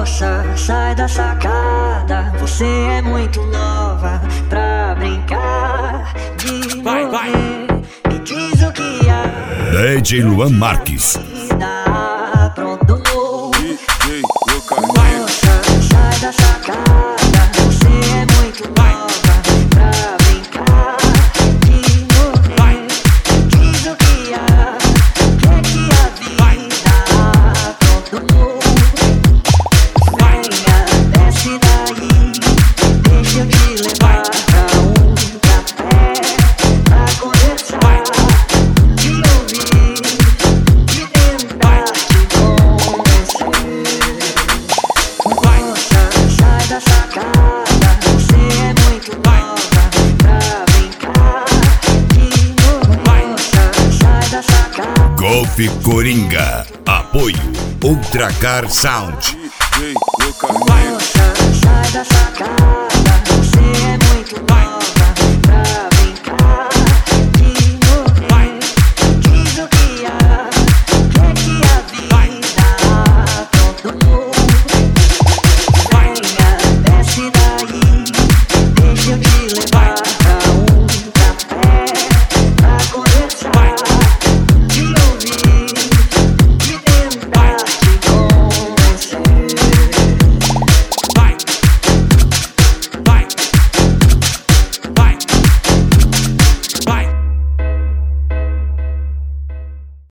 Moça, sai da sacada, você é muito nova pra brincar de morrer. Me diz o que há. DJ Luan Marques. Aprontou. Moça, sai da sacada, você é muito nova pra brincar de morrer. Me diz o que há, o que é que a vida aprontou. Venha, desce daí, deixa eu te levar pra um café, pra conversar, te ouvir, te tentar te convencer. Moça, sai da sacada, você é muito nova pra brincar de morrer. Moça, sai da sacada. Golf Coringa. Apoio Ultracar Sound. Moça, sai da sacada, você é muito nova.